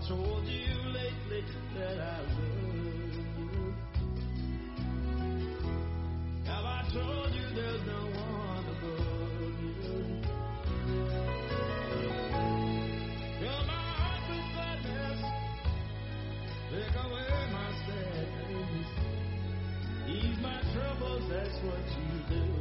told you lately that I love you? Have I told you there's no one above you? Fill my heart with gladness, take away my sadness, ease my troubles, that's what you do.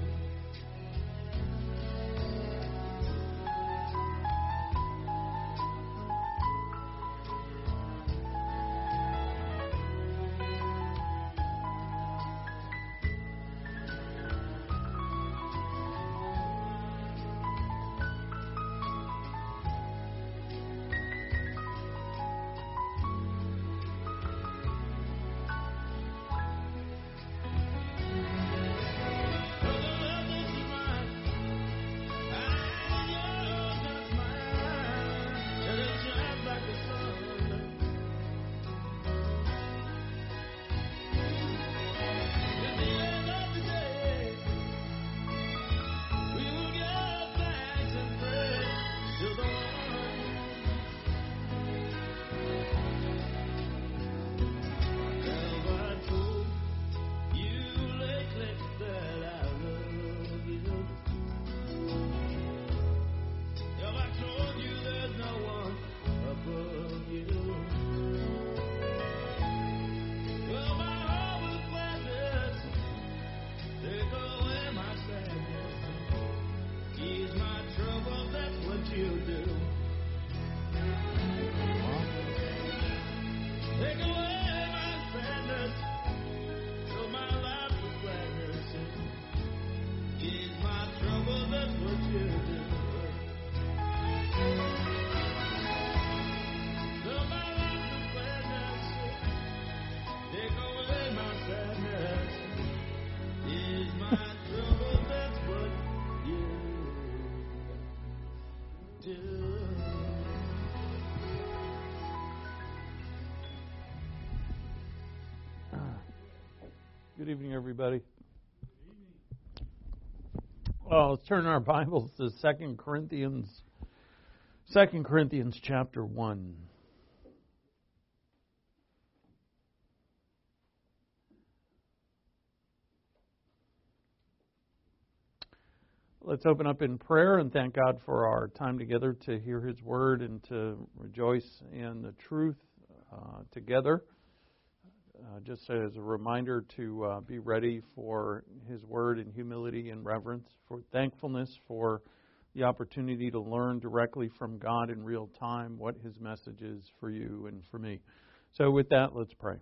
Good evening, everybody. Well, let's turn our Bibles to 2 Corinthians chapter 1. Let's open up in prayer and thank God for our time together to hear His Word and to rejoice in the truth together. Just as a reminder to be ready for His Word in humility and reverence, for thankfulness for the opportunity to learn directly from God in real time what His message is for you and for me. So with that, let's pray.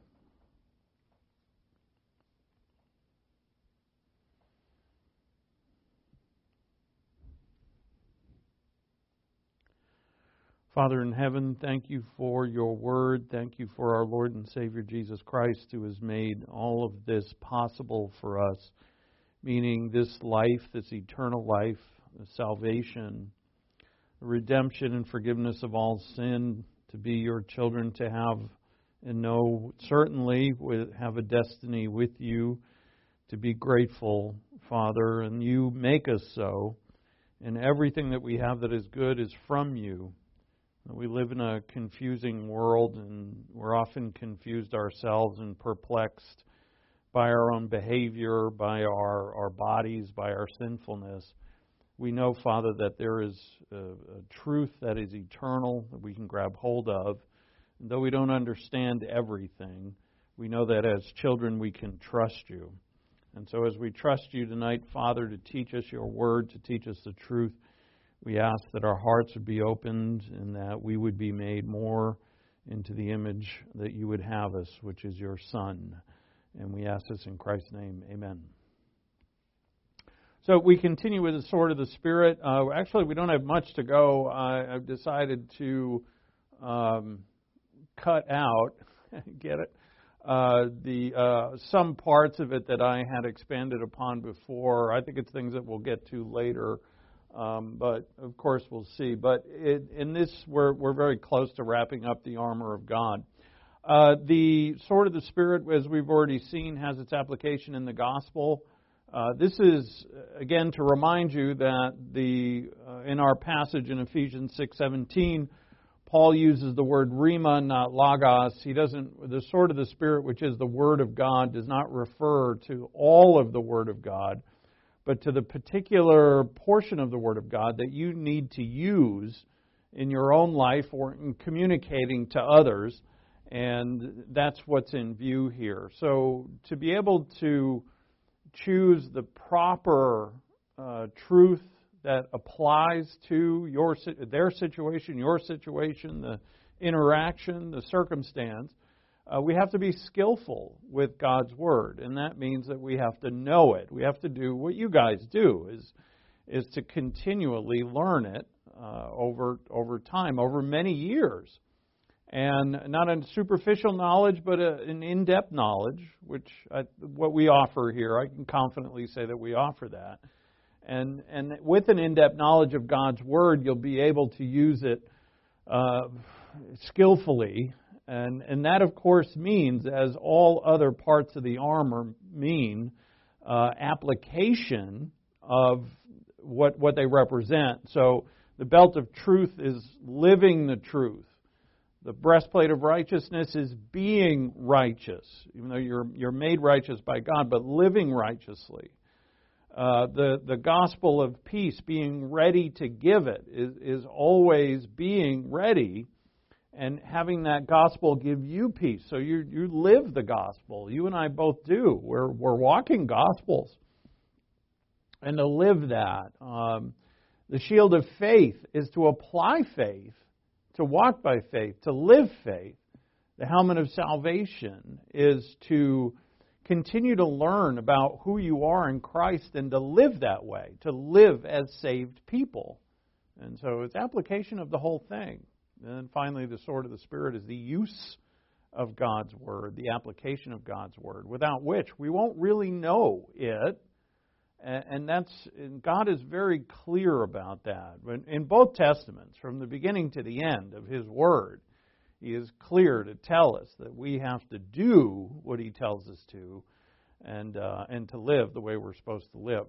Father in heaven, thank you for your word. Thank you for our Lord and Savior Jesus Christ, who has made all of this possible for us, meaning this life, this eternal life, the salvation, the redemption and forgiveness of all sin, to be your children, to have and know certainly have a destiny with you, to be grateful, Father, and you make us so. And everything that we have that is good is from you. We live in a confusing world, and we're often confused ourselves and perplexed by our own behavior, by our bodies, by our sinfulness. We know, Father, that there is a truth that is eternal that we can grab hold of. And though we don't understand everything, we know that as children we can trust you. And so as we trust you tonight, Father, to teach us your word, to teach us the truth, we ask that our hearts would be opened and that we would be made more into the image that you would have us, which is your Son. And we ask this in Christ's name. Amen. So we continue with the sword of the Spirit. Actually, we don't have much to go. I've decided to cut out, get it, some parts of it that I had expanded upon before. I think it's things that we'll get to later. But of course we'll see. But in this, we're very close to wrapping up the armor of God. The sword of the Spirit, as we've already seen, has its application in the gospel. This is again to remind you that in our passage in Ephesians 6:17, Paul uses the word rhema, not logos. He doesn't. The sword of the Spirit, which is the Word of God, does not refer to all of the Word of God, but to the particular portion of the Word of God that you need to use in your own life or in communicating to others. And that's what's in view here. So to be able to choose the proper truth that applies to their situation, your situation, the interaction, the circumstance, we have to be skillful with God's Word. And that means that we have to know it. We have to do what you guys do, is to continually learn it over time, over many years. And not a superficial knowledge, but an in-depth knowledge, which what we offer here. I can confidently say that we offer that. And with an in-depth knowledge of God's Word, you'll be able to use it skillfully. And that, of course, means, as all other parts of the armor mean, application of what they represent. So the belt of truth is living the truth. The breastplate of righteousness is being righteous, even though you're made righteous by God, but living righteously. The gospel of peace, being ready to give it, is always being ready and having that gospel give you peace. So you live the gospel. You and I both do. We're walking gospels. And to live that, the shield of faith is to apply faith, to walk by faith, to live faith. The helmet of salvation is to continue to learn about who you are in Christ and to live that way, to live as saved people. And so it's application of the whole thing. And then finally, the sword of the Spirit is the use of God's Word, the application of God's Word, without which we won't really know it. And God is very clear about that. In both Testaments, from the beginning to the end of His Word, He is clear to tell us that we have to do what He tells us to, and to live the way we're supposed to live.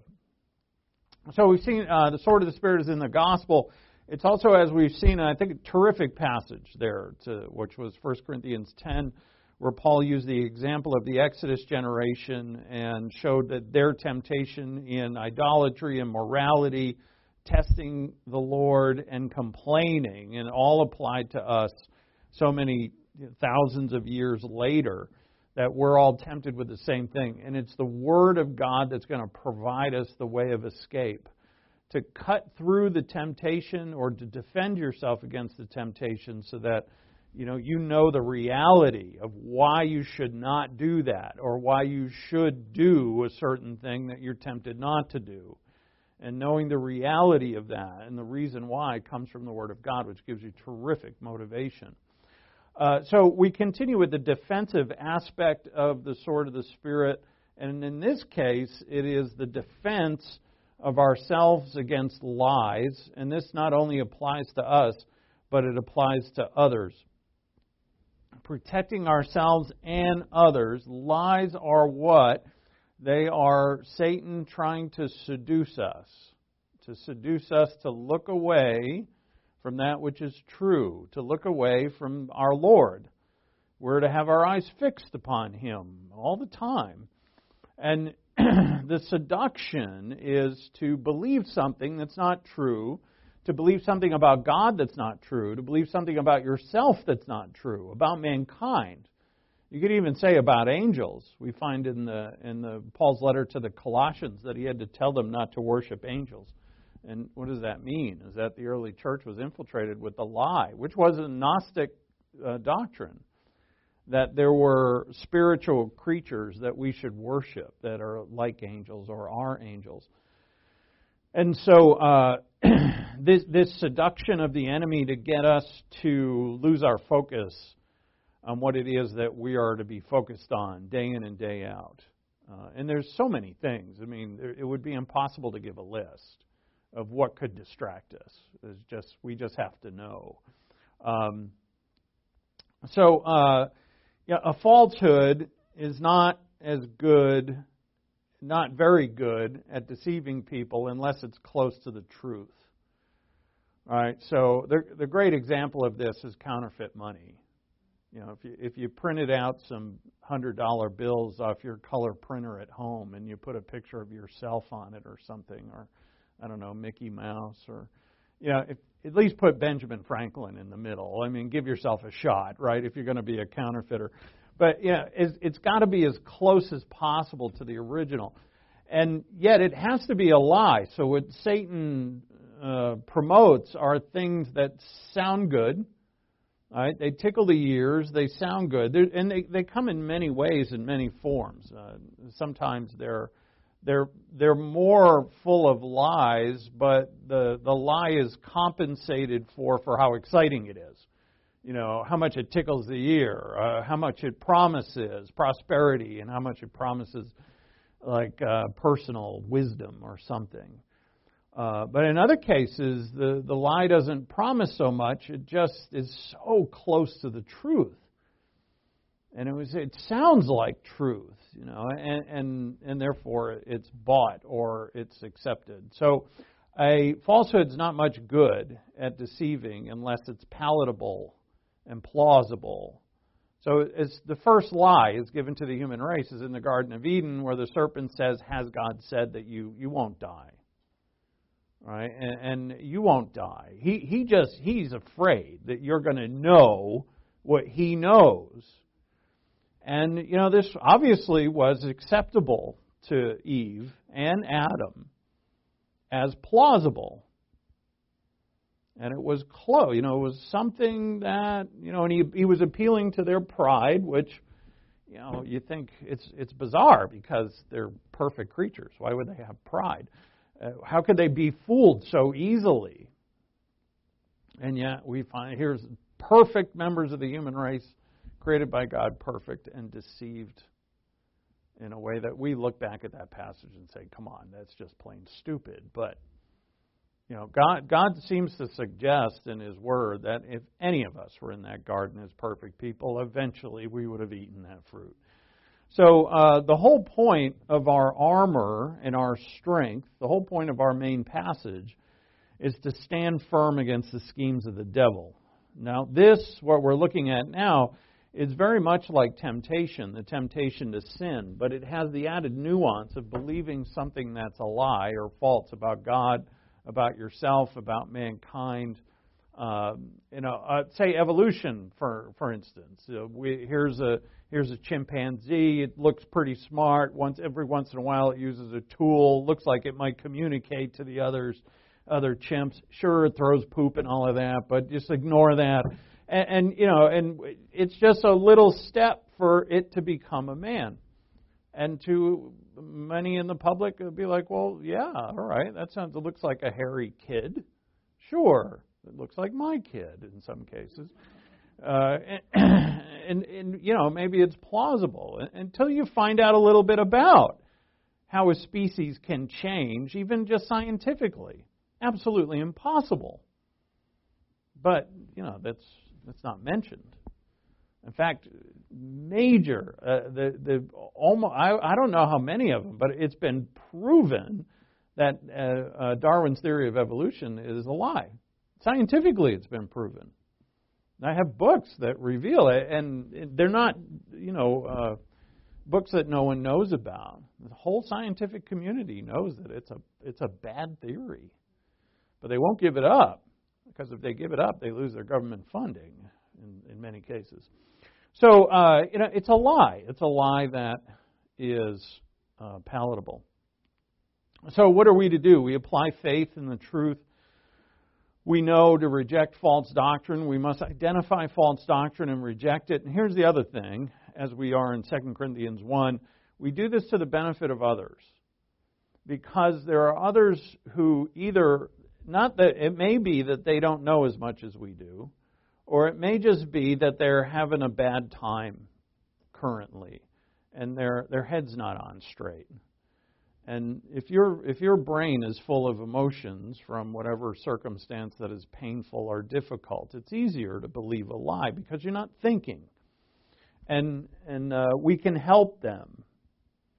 So we've seen the sword of the Spirit is in the gospel. It's also, as we've seen, I think, a terrific passage there, which was 1 Corinthians 10, where Paul used the example of the Exodus generation and showed that their temptation in idolatry and morality, testing the Lord and complaining, and all applied to us so many thousands of years later, that we're all tempted with the same thing. And it's the Word of God that's going to provide us the way of escape. To cut through the temptation or to defend yourself against the temptation so that you know the reality of why you should not do that or why you should do a certain thing that you're tempted not to do. And knowing the reality of that and the reason why comes from the Word of God, which gives you terrific motivation. So we continue with the defensive aspect of the sword of the Spirit. And in this case, it is the defense of ourselves against lies. And this not only applies to us, but it applies to others. Protecting ourselves and others. Lies are what? They are Satan trying to seduce us. To seduce us to look away from that which is true. To look away from our Lord. We're to have our eyes fixed upon Him all the time. And the seduction is to believe something that's not true, to believe something about God that's not true, to believe something about yourself that's not true, about mankind. You could even say about angels. We find in the Paul's letter to the Colossians that he had to tell them not to worship angels. And what does that mean? Is that the early church was infiltrated with the lie, which was a Gnostic doctrine, that there were spiritual creatures that we should worship that are like angels or are angels. And so this seduction of the enemy to get us to lose our focus on what it is that we are to be focused on day in and day out. And there's so many things. I mean, it would be impossible to give a list of what could distract us. We just have to know. A falsehood is not as good, not very good at deceiving people unless it's close to the truth. All right, so the great example of this is counterfeit money. You know, if you printed out some $100 bills off your color printer at home and you put a picture of yourself on it or something, or I don't know, Mickey Mouse, or at least put Benjamin Franklin in the middle. I mean, give yourself a shot, right? If you're going to be a counterfeiter, but it's got to be as close as possible to the original, and yet it has to be a lie. So what Satan promotes are things that sound good. Right? They tickle the ears. They sound good, and they come in many ways, in many forms. Sometimes they're more full of lies, but the lie is compensated for how exciting it is. You know, how much it tickles the ear, how much it promises prosperity, and how much it promises like personal wisdom or something. But in other cases, the lie doesn't promise so much. It just is so close to the truth. And it sounds like truth, and therefore it's bought or it's accepted. So a falsehood's not much good at deceiving unless it's palatable and plausible. So it's the first lie is given to the human race is in the Garden of Eden, where the serpent says, "Has God said that you won't die?" Right? And you won't die. He's afraid that you're going to know what he knows. And, this obviously was acceptable to Eve and Adam as plausible. And it was close. It was something that, and he was appealing to their pride, which, you think it's bizarre because they're perfect creatures. Why would they have pride? How could they be fooled so easily? And yet we find here's perfect members of the human race, created by God, perfect and deceived in a way that we look back at that passage and say, come on, that's just plain stupid. But, God seems to suggest in His Word that if any of us were in that garden as perfect people, eventually we would have eaten that fruit. So the whole point of our armor and our strength, the whole point of our main passage, is to stand firm against the schemes of the devil. Now what we're looking at now, is very much like temptation, the temptation to sin, but it has the added nuance of believing something that's a lie or false about God, about yourself, about mankind. Say evolution, for instance. Here's a chimpanzee. It looks pretty smart. Every once in a while, it uses a tool. Looks like it might communicate to the other chimps. Sure, it throws poop and all of that, but just ignore that. And it's just a little step for it to become a man. And to many in the public, it would be like, well, yeah, all right, it looks like a hairy kid. Sure. It looks like my kid in some cases. And maybe it's plausible until you find out a little bit about how a species can change, even just scientifically. Absolutely impossible. But, that's not mentioned. In fact, major, I don't know how many of them, but it's been proven that Darwin's theory of evolution is a lie. Scientifically, it's been proven. I have books that reveal it, and they're not, books that no one knows about. The whole scientific community knows that it's a bad theory, but they won't give it up because if they give it up, they lose their government funding in many cases. So, it's a lie. It's a lie that is palatable. So, what are we to do? We apply faith in the truth. We know to reject false doctrine. We must identify false doctrine and reject it. And here's the other thing, as we are in 2 Corinthians 1, we do this to the benefit of others. Because there are others who it may be that they don't know as much as we do, or it may just be that they're having a bad time currently, and their head's not on straight. And if your brain is full of emotions from whatever circumstance that is painful or difficult, it's easier to believe a lie because you're not thinking. And we can help them.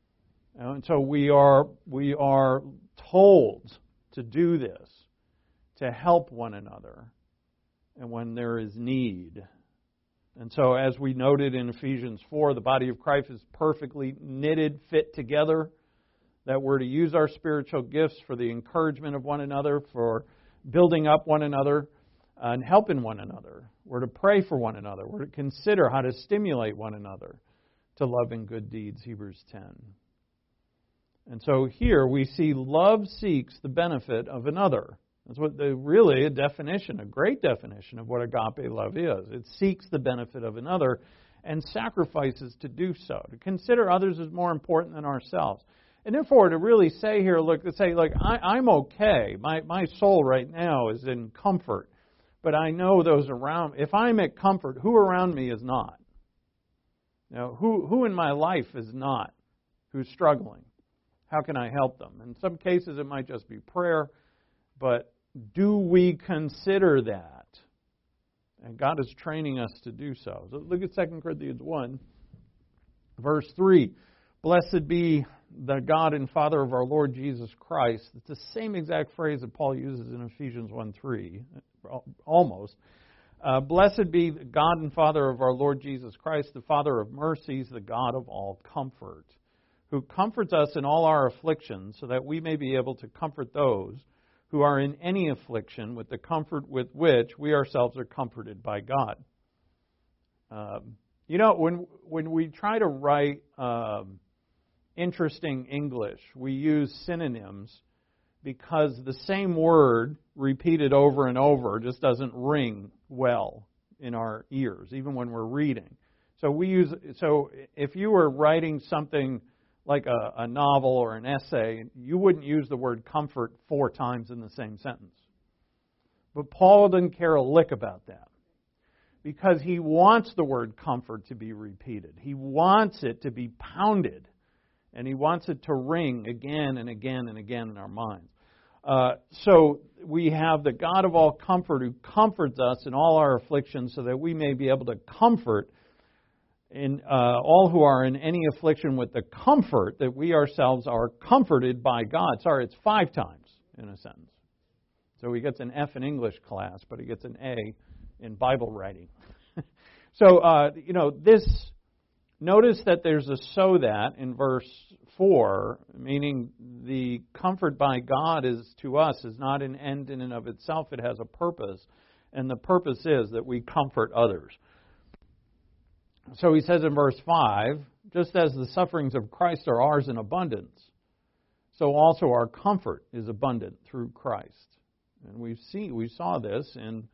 And so we are told to do this, to help one another and when there is need. And so, as we noted in Ephesians 4, the body of Christ is perfectly knitted, fit together, that we're to use our spiritual gifts for the encouragement of one another, for building up one another, and helping one another. We're to pray for one another. We're to consider how to stimulate one another to love and good deeds, Hebrews 10. And so here we see love seeks the benefit of another. That's what really a definition, a great definition of what agape love is. It seeks the benefit of another and sacrifices to do so, to consider others as more important than ourselves. And therefore, to really say here, I'm okay. My soul right now is in comfort, but I know those around. If I'm at comfort, who around me is not? Who in my life is not? Who's struggling? How can I help them? In some cases, it might just be prayer, but do we consider that? And God is training us to do so. So look at 2 Corinthians 1, verse 3. Blessed be the God and Father of our Lord Jesus Christ. It's the same exact phrase that Paul uses in Ephesians 1:3, almost. Blessed be the God and Father of our Lord Jesus Christ, the Father of mercies, the God of all comfort, who comforts us in all our afflictions, so that we may be able to comfort those who are in any affliction with the comfort with which we ourselves are comforted by God. When we try to write interesting English, we use synonyms because the same word repeated over and over just doesn't ring well in our ears, even when we're reading. So if you were writing something like a novel or an essay, you wouldn't use the word comfort 4 times in the same sentence. But Paul doesn't care a lick about that, because he wants the word comfort to be repeated. He wants it to be pounded, and he wants it to ring again and again and again in our minds. So we have the God of all comfort who comforts us in all our afflictions, so that we may be able to comfort in all who are in any affliction with the comfort that we ourselves are comforted by God. Sorry, it's 5 times in a sentence. So he gets an F in English class, but he gets an A in Bible writing. Notice that there's a so that in verse 4, meaning the comfort by God is to us is not an end in and of itself. It has a purpose, and the purpose is that we comfort others. So he says in verse 5, just as the sufferings of Christ are ours in abundance, so also our comfort is abundant through Christ. And we saw this in,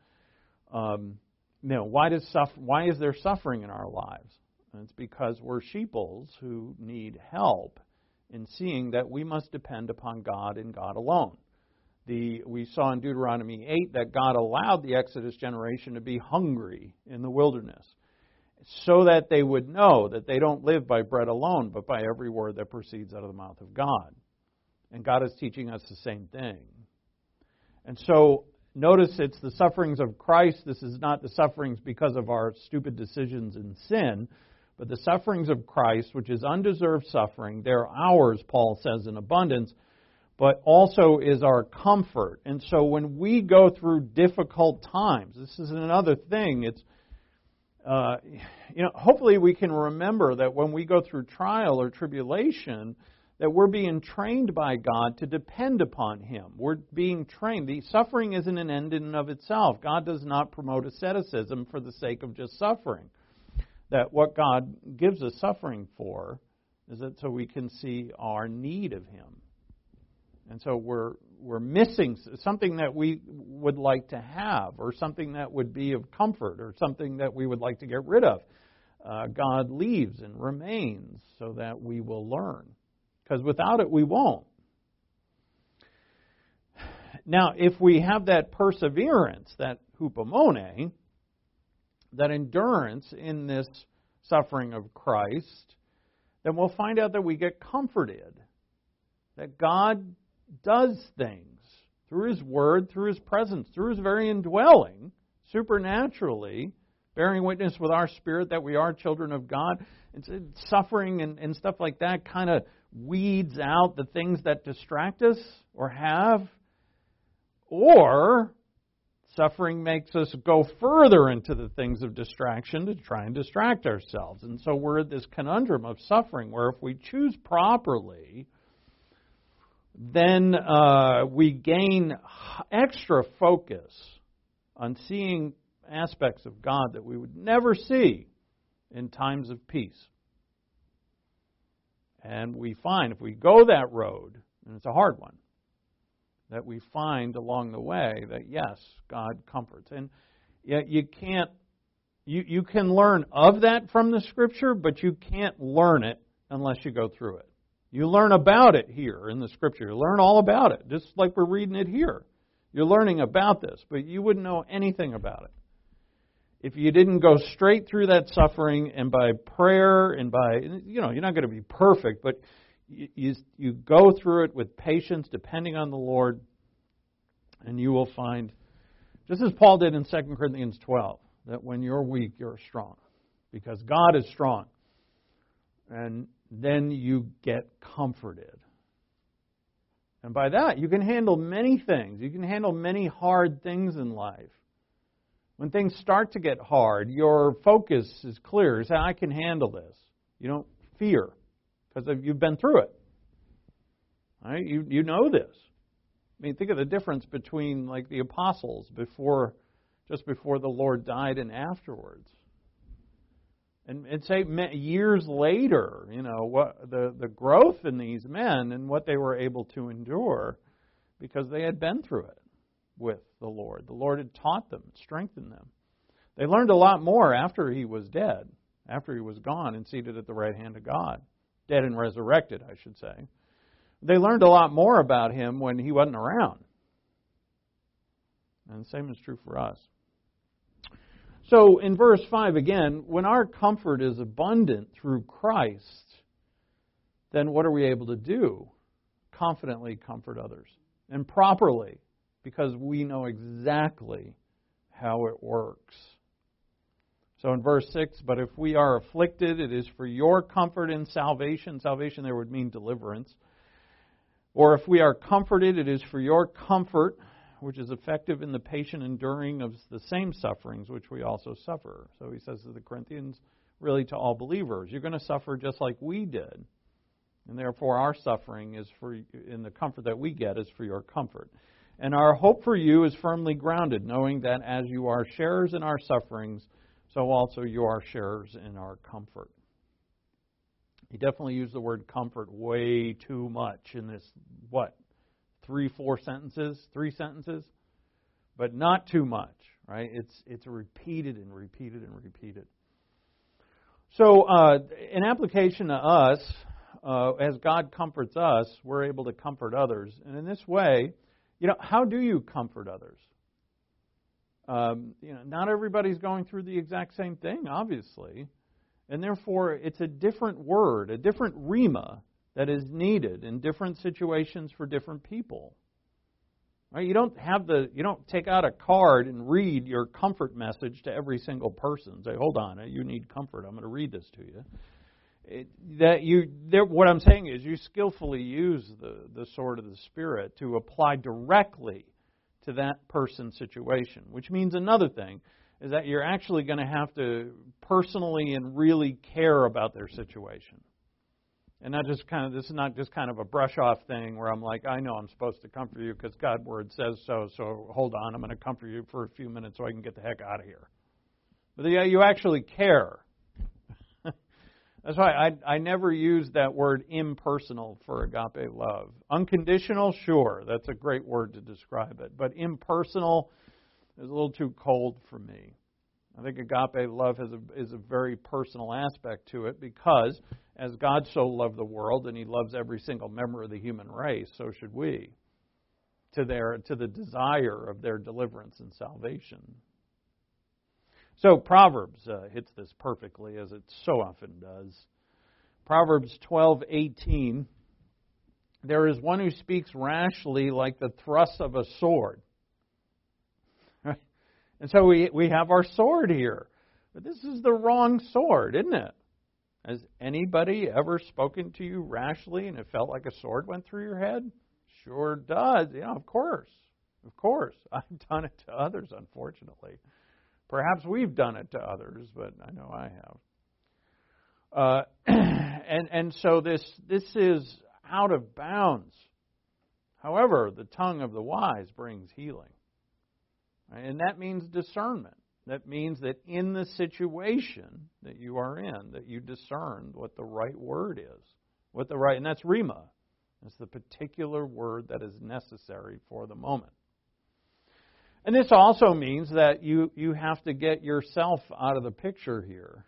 why is there suffering in our lives? And it's because we're sheeples who need help in seeing that we must depend upon God and God alone. We saw in Deuteronomy 8 that God allowed the Exodus generation to be hungry in the wilderness, so that they would know that they don't live by bread alone, but by every word that proceeds out of the mouth of God. And God is teaching us the same thing. And so, notice it's the sufferings of Christ. This is not the sufferings because of our stupid decisions in sin, but the sufferings of Christ, which is undeserved suffering. They're ours, Paul says, in abundance, but also is our comfort. And so when we go through difficult times, this is another thing. It's hopefully we can remember that when we go through trial or tribulation, that we're being trained by God to depend upon Him. We're being trained. The suffering isn't an end in and of itself. God does not promote asceticism for the sake of just suffering. That what God gives us suffering for is that so we can see our need of Him. And so we're missing something that we would like to have, or something that would be of comfort, or something that we would like to get rid of. God leaves and remains so that we will learn. Because without it, we won't. Now, if we have that perseverance, that hupomone, that endurance in this suffering of Christ, then we'll find out that we get comforted. That God does things through His Word, through His presence, through His very indwelling, supernaturally, bearing witness with our spirit that we are children of God. And suffering and stuff like that kind of weeds out the things that distract us or have. Or Suffering makes us go further into the things of distraction to try and distract ourselves. And so we're at this conundrum of suffering where if we choose properly, then we gain extra focus on seeing aspects of God that we would never see in times of peace. And we find if we go that road, and it's a hard one, that we find along the way that yes, God comforts. And yet you can't, you can learn of that from the Scripture, but you can't learn it unless you go through it. You learn about it here in the Scripture. You learn all about it, just like we're reading it here. You're learning about this, but you wouldn't know anything about it if you didn't go straight through that suffering and by prayer and by, you're not going to be perfect, but you go through it with patience, depending on the Lord, and you will find, just as Paul did in 2 Corinthians 12, that when you're weak, you're strong, because God is strong. And then you get comforted. And by that, you can handle many things. You can handle many hard things in life. When things start to get hard, your focus is clear. You say, I can handle this. You don't fear, because you've been through it. Right? You know this. I mean, think of the difference between like the apostles just before the Lord died and afterwards. And say years later, what the growth in these men and what they were able to endure because they had been through it with the Lord. The Lord had taught them, strengthened them. They learned a lot more after he was dead, after he was gone and seated at the right hand of God. Dead and resurrected, I should say. They learned a lot more about him when he wasn't around. And the same is true for us. So in verse 5 again, when our comfort is abundant through Christ, then what are we able to do? Confidently comfort others. And properly, because we know exactly how it works. So in verse 6, but if we are afflicted, it is for your comfort and salvation. Salvation there would mean deliverance. Or if we are comforted, it is for your comfort, which is effective in the patient enduring of the same sufferings which we also suffer. So he says to the Corinthians, really to all believers, you're going to suffer just like we did. And therefore our suffering is in the comfort that we get is for your comfort. And our hope for you is firmly grounded, knowing that as you are sharers in our sufferings, so also you are sharers in our comfort. He definitely used the word comfort way too much in this, 3 sentences, but not too much, right? It's repeated and repeated and repeated. So, in application to us, as God comforts us, we're able to comfort others. And in this way, how do you comfort others? Not everybody's going through the exact same thing, obviously. And therefore, it's a different word, a different rhema that is needed in different situations for different people. Right? You don't take out a card and read your comfort message to every single person. Say, hold on, you need comfort. I'm going to read this to you. What I'm saying is you skillfully use the sword of the Spirit to apply directly to that person's situation, which means another thing is that you're actually going to have to personally and really care about their situation. And not just this is not just kind of a brush-off thing where I'm like, I know I'm supposed to comfort you because God's Word says so, so hold on, I'm going to comfort you for a few minutes so I can get the heck out of here. But you actually care. That's why I never use that word impersonal for agape love. Unconditional, sure, that's a great word to describe it. But impersonal is a little too cold for me. I think agape love is a very personal aspect to it because as God so loved the world and He loves every single member of the human race, so should we, to the desire of their deliverance and salvation. So Proverbs hits this perfectly, as it so often does. Proverbs 12:18, there is one who speaks rashly like the thrust of a sword. And so we have our sword here. But this is the wrong sword, isn't it? Has anybody ever spoken to you rashly and it felt like a sword went through your head? Sure does. Yeah, of course. Of course, I've done it to others, unfortunately. Perhaps we've done it to others, but I know I have. And so this is out of bounds. However, the tongue of the wise brings healing. And that means discernment. That means that in the situation that you are in, that you discern what the right word is. And that's rhema. It's the particular word that is necessary for the moment. And this also means that you have to get yourself out of the picture here.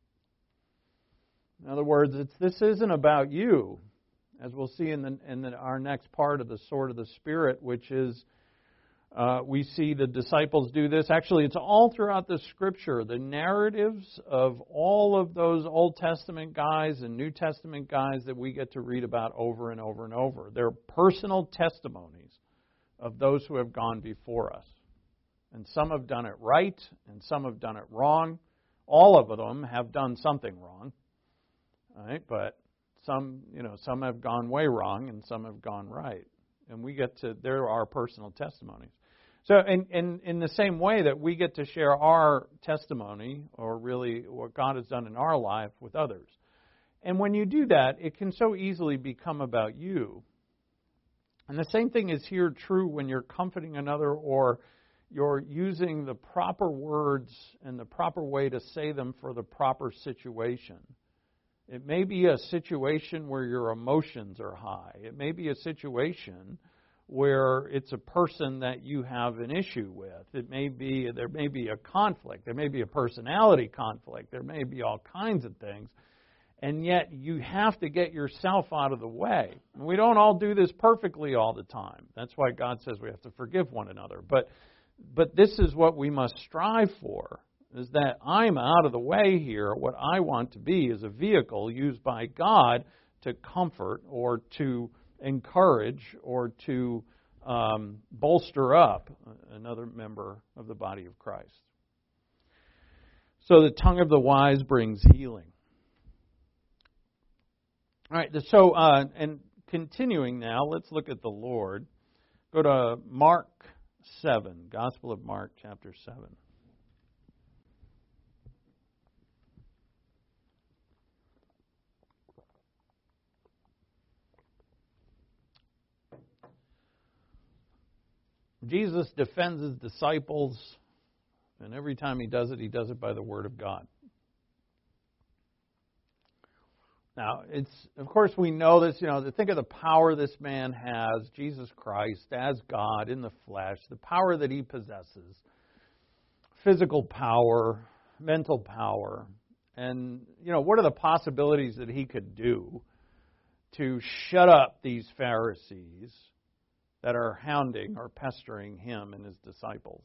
In other words, this isn't about you, as we'll see in our next part of the sword of the Spirit, which is we see the disciples do this. Actually, it's all throughout the Scripture. The narratives of all of those Old Testament guys and New Testament guys that we get to read about over and over and over. They're personal testimonies of those who have gone before us. And some have done it right, and some have done it wrong. All of them have done something wrong. All right, but some have gone way wrong, and some have gone right. And there are personal testimonies. So in the same way that we get to share our testimony, or really what God has done in our life, with others. And when you do that, it can so easily become about you. And the same thing is here true when you're comforting another, or you're using the proper words and the proper way to say them for the proper situation. It may be a situation where your emotions are high. It may be a situation where it's a person that you have an issue with. There may be a conflict. There may be a personality conflict. There may be all kinds of things. And yet you have to get yourself out of the way. And we don't all do this perfectly all the time. That's why God says we have to forgive one another. But this is what we must strive for, is that I'm out of the way here. What I want to be is a vehicle used by God to comfort or to encourage or to bolster up another member of the body of Christ. So the tongue of the wise brings healing. All right, so and continuing now, let's look at the Lord. Go to Mark 7, Gospel of Mark, chapter 7. Jesus defends his disciples, and every time he does it by the Word of God. Now, of course we know this, to think of the power this man has, Jesus Christ, as God in the flesh, the power that he possesses, physical power, mental power, and, what are the possibilities that he could do to shut up these Pharisees that are hounding or pestering him and his disciples?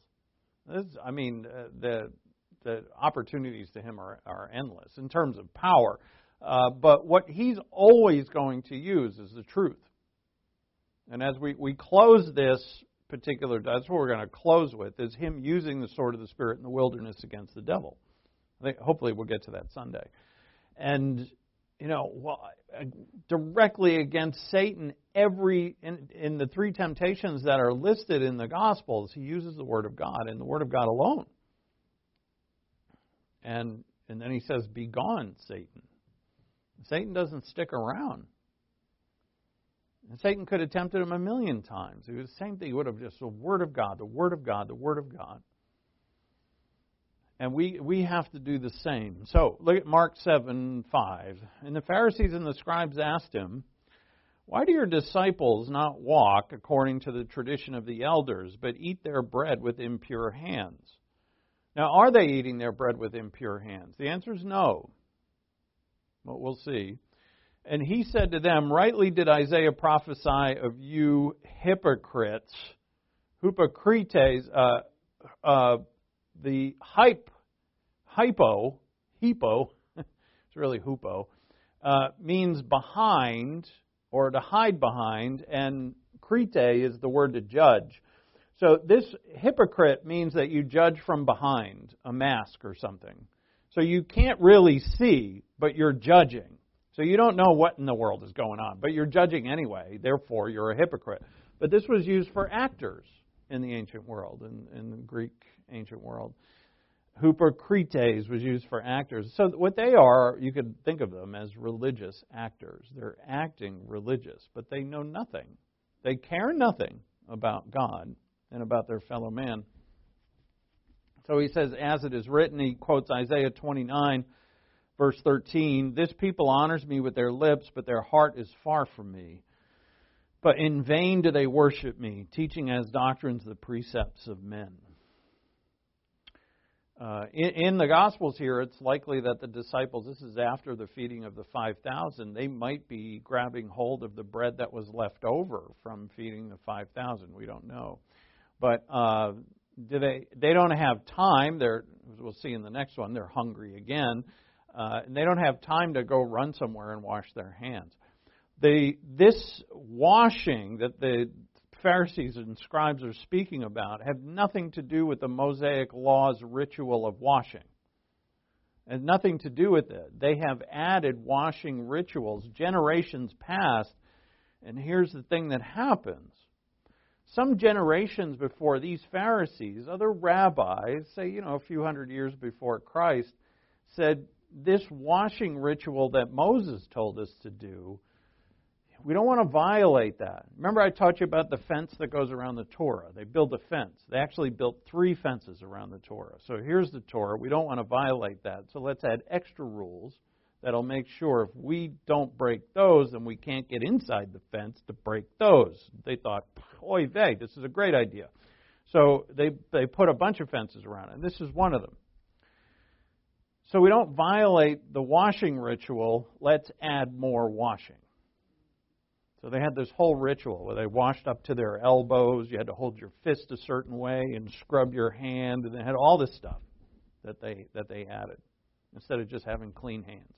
The opportunities to him are endless in terms of power. But what he's always going to use is the truth. And as we close this particular, that's what we're going to close with, is him using the sword of the Spirit in the wilderness against the devil. I think hopefully we'll get to that Sunday. And, directly against Satan, in the three temptations that are listed in the Gospels, he uses the Word of God and the Word of God alone. And then he says, "Be gone, Satan." Satan doesn't stick around. And Satan could have tempted him a million times. It was the same thing. He would have just the Word of God, the Word of God, the Word of God. And we have to do the same. So, look at Mark 7:5. And the Pharisees and the scribes asked him, "Why do your disciples not walk according to the tradition of the elders, but eat their bread with impure hands?" Now, are they eating their bread with impure hands? The answer is no. But we'll see. And he said to them, "Rightly did Isaiah prophesy of you hypocrites," hypocrites, the hypo, it's really hupo, means behind or to hide behind, and krite is the word to judge. So this hypocrite means that you judge from behind a mask or something. So you can't really see, but you're judging. So you don't know what in the world is going on, but you're judging anyway. Therefore, you're a hypocrite. But this was used for actors. in the ancient world, in the Greek ancient world. Hypocrites was used for actors. So what they are, you could think of them as religious actors. They're acting religious, but they know nothing. They care nothing about God and about their fellow man. So he says, as it is written, he quotes Isaiah 29, verse 13, "This people honors me with their lips, but their heart is far from me. But in vain do they worship me, teaching as doctrines the precepts of men." In the Gospels here, it's likely that the disciples, this is after the feeding of the 5,000, they might be grabbing hold of the bread that was left over from feeding the 5,000. We don't know. But they don't have time. We'll see in the next one, they're hungry again. And they don't have time to go run somewhere and wash their hands. This washing that the Pharisees and scribes are speaking about have nothing to do with the Mosaic Law's ritual of washing. It has nothing to do with it. They have added washing rituals generations past, and here's the thing that happens. Some generations before these Pharisees, other rabbis, say, a few hundred years before Christ, said, this washing ritual that Moses told us to do, we don't want to violate that. Remember I taught you about the fence that goes around the Torah. They build a fence. They actually built 3 fences around the Torah. So here's the Torah. We don't want to violate that. So let's add extra rules that'll make sure if we don't break those, then we can't get inside the fence to break those. They thought, oy vey, this is a great idea. So they put a bunch of fences around it. And this is one of them. So we don't violate the washing ritual. Let's add more washing. So they had this whole ritual where they washed up to their elbows. You had to hold your fist a certain way and scrub your hand, and they had all this stuff that they added instead of just having clean hands.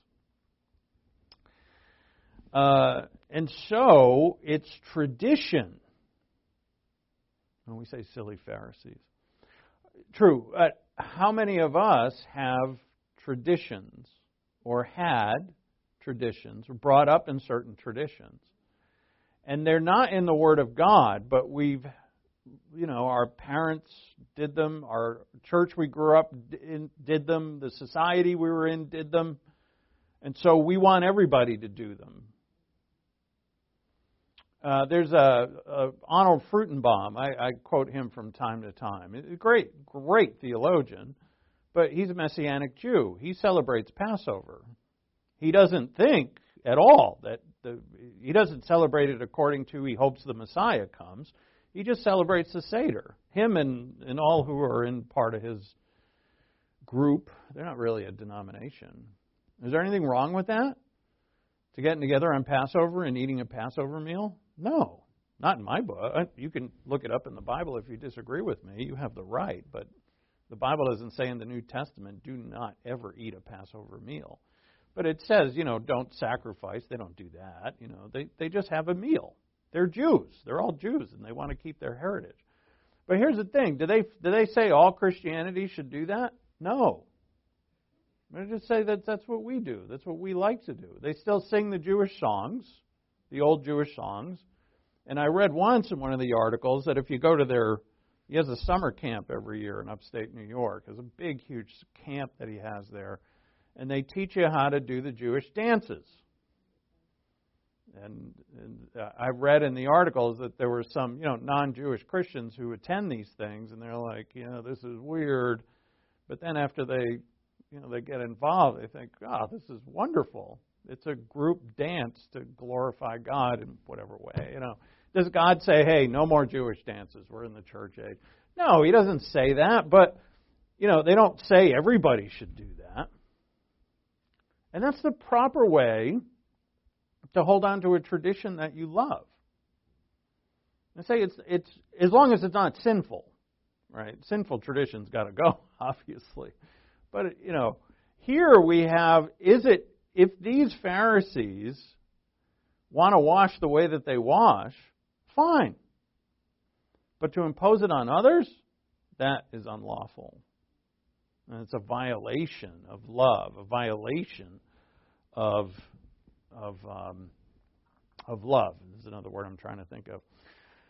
And so it's tradition. When we say silly Pharisees, true. How many of us have traditions or had traditions or brought up in certain traditions? And they're not in the Word of God, but our parents did them, our church we grew up in did them, the society we were in did them, and so we want everybody to do them. There's Arnold Fruchtenbaum. I quote him from time to time. A great theologian, but he's a Messianic Jew. He celebrates Passover. He doesn't think at all that he doesn't celebrate it according to he hopes the Messiah comes. He just celebrates the Seder. Him and all who are in part of his group. They're not really a denomination. Is there anything wrong with that? To getting together on Passover and eating a Passover meal? No, not in my book. You can look it up in the Bible if you disagree with me. You have the right, but the Bible doesn't say in the New Testament, do not ever eat a Passover meal. But it says, don't sacrifice. They don't do that. They just have a meal. They're Jews. They're all Jews, and they want to keep their heritage. But here's the thing. Do they say all Christianity should do that? No. They just say that that's what we do. That's what we like to do. They still sing the Jewish songs, the old Jewish songs. And I read once in one of the articles that if you go to he has a summer camp every year in upstate New York. There's a big, huge camp that he has there. And they teach you how to do the Jewish dances. And I read in the articles that there were some, non-Jewish Christians who attend these things, and they're like, this is weird. But then after they get involved, they think, this is wonderful. It's a group dance to glorify God in whatever way. Does God say, hey, no more Jewish dances? We're in the church age. No, He doesn't say that. But, they don't say everybody should do that. And that's the proper way to hold on to a tradition that you love. I say it's as long as it's not sinful, right? Sinful tradition's got to go, obviously. But here we have: if these Pharisees want to wash the way that they wash, fine. But to impose it on others, that is unlawful. And it's a violation of love, a violation of love. This is another word I'm trying to think of.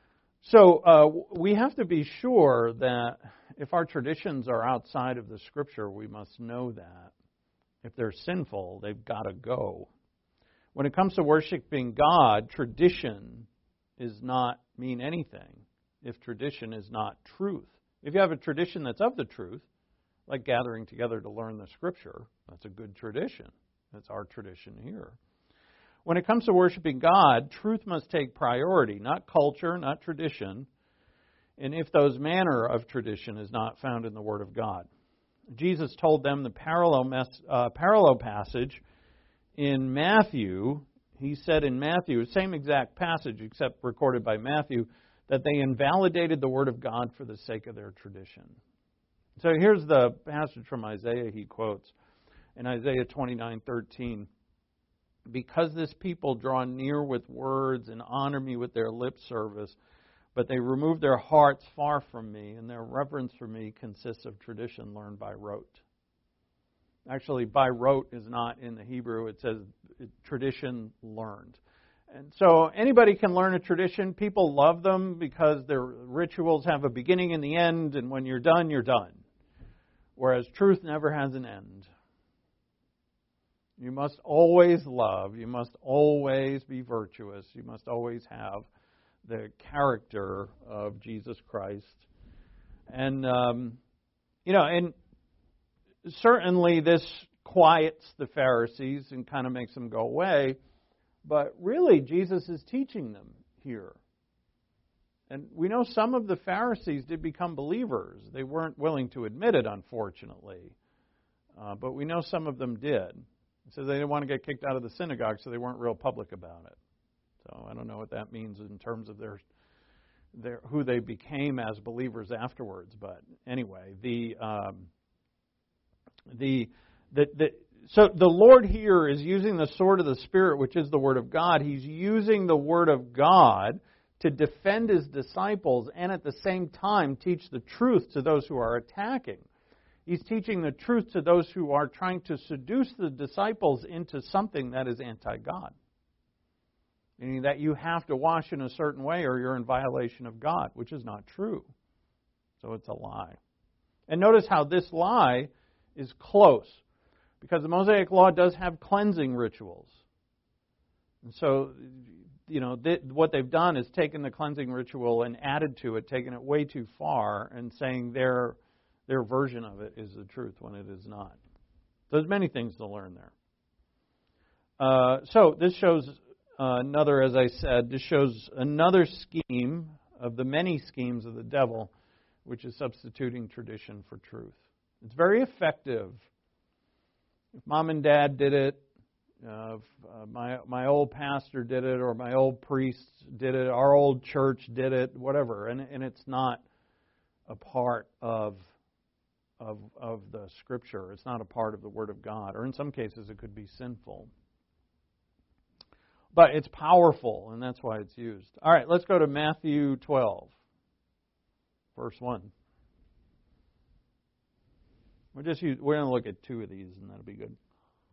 So we have to be sure that if our traditions are outside of the Scripture, we must know that. If they're sinful, they've got to go. When it comes to worshiping God, tradition does not mean anything if tradition is not truth. If you have a tradition that's of the truth, like gathering together to learn the Scripture, that's a good tradition. That's our tradition here. When it comes to worshiping God, truth must take priority, not culture, not tradition, and if those manner of tradition is not found in the Word of God. Jesus told them the parallel passage in Matthew. He said in Matthew, same exact passage except recorded by Matthew, that they invalidated the Word of God for the sake of their tradition. So here's the passage from Isaiah he quotes in Isaiah 29:13. Because this people draw near with words and honor me with their lip service, but they remove their hearts far from me, and their reverence for me consists of tradition learned by rote. Actually, by rote is not in the Hebrew. It says tradition learned. And so anybody can learn a tradition. People love them because their rituals have a beginning and the end, and when you're done, you're done. Whereas truth never has an end. You must always love. You must always be virtuous. You must always have the character of Jesus Christ. And, and certainly this quiets the Pharisees and kind of makes them go away. But really, Jesus is teaching them here. And we know some of the Pharisees did become believers. They weren't willing to admit it, unfortunately. But we know some of them did. So they didn't want to get kicked out of the synagogue, so they weren't real public about it. So I don't know what that means in terms of their who they became as believers afterwards. But anyway, so the Lord here is using the sword of the Spirit, which is the Word of God. He's using the Word of God to defend His disciples and at the same time teach the truth to those who are attacking. He's teaching the truth to those who are trying to seduce the disciples into something that is anti-God. Meaning that you have to wash in a certain way or you're in violation of God, which is not true. So it's a lie. And notice how this lie is close. Because the Mosaic Law does have cleansing rituals. And so, what they've done is taken the cleansing ritual and added to it, taken it way too far, and saying their version of it is the truth when it is not. There's many things to learn there. So this shows this shows another scheme of the many schemes of the devil, which is substituting tradition for truth. It's very effective. If mom and dad did it, if my old pastor did it, or my old priest did it, our old church did it, whatever, and it's not a part of the Scripture. It's not a part of the Word of God. Or in some cases, it could be sinful. But it's powerful, and that's why it's used. All right, let's go to Matthew 12, verse 1. We're going to look at two of these, and that'll be good.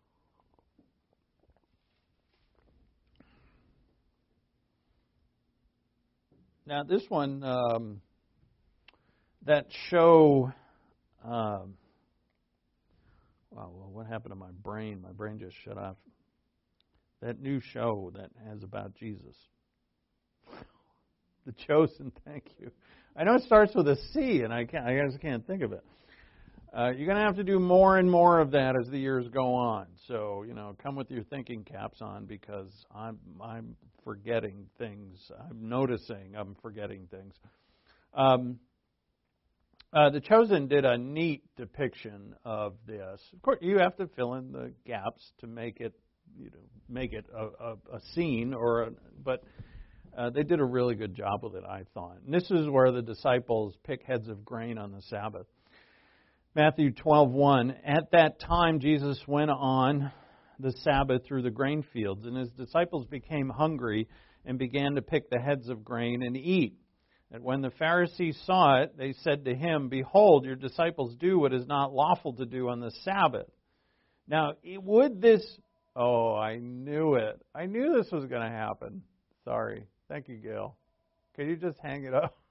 Now, this one, that show... what happened to my brain? My brain just shut off. That new show that has about Jesus. The Chosen, thank you. I know it starts with a C, and I just can't think of it. You're going to have to do more and more of that as the years go on. So, come with your thinking caps on, because I'm forgetting things. I'm noticing I'm forgetting things. The Chosen did a neat depiction of this. Of course, you have to fill in the gaps to make it, a scene, but they did a really good job with it, I thought. And this is where the disciples pick heads of grain on the Sabbath. Matthew 12:1. At that time, Jesus went on the Sabbath through the grain fields, and his disciples became hungry and began to pick the heads of grain and eat. And when the Pharisees saw it, they said to him, "Behold, your disciples do what is not lawful to do on the Sabbath." Now, would this... Oh, I knew it. I knew this was going to happen. Sorry. Thank you, Gail. Can you just hang it up?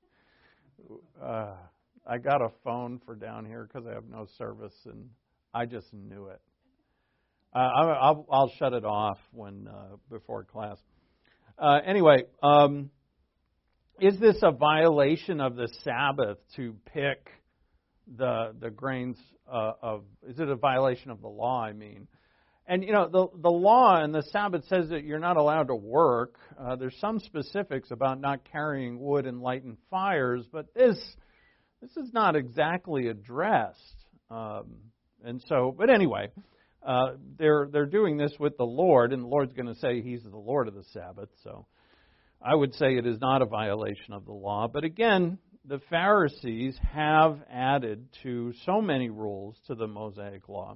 I got a phone for down here because I have no service, and I just knew it. I'll shut it off when before class. Anyway, is this a violation of the Sabbath to pick the grains of? Is it a violation of the law? I mean, and the law and the Sabbath says that you're not allowed to work. There's some specifics about not carrying wood and lighting fires, but this is not exactly addressed. And so, but anyway. They're doing this with the Lord, and the Lord's going to say He's the Lord of the Sabbath. So I would say it is not a violation of the law. But again, the Pharisees have added to so many rules to the Mosaic law.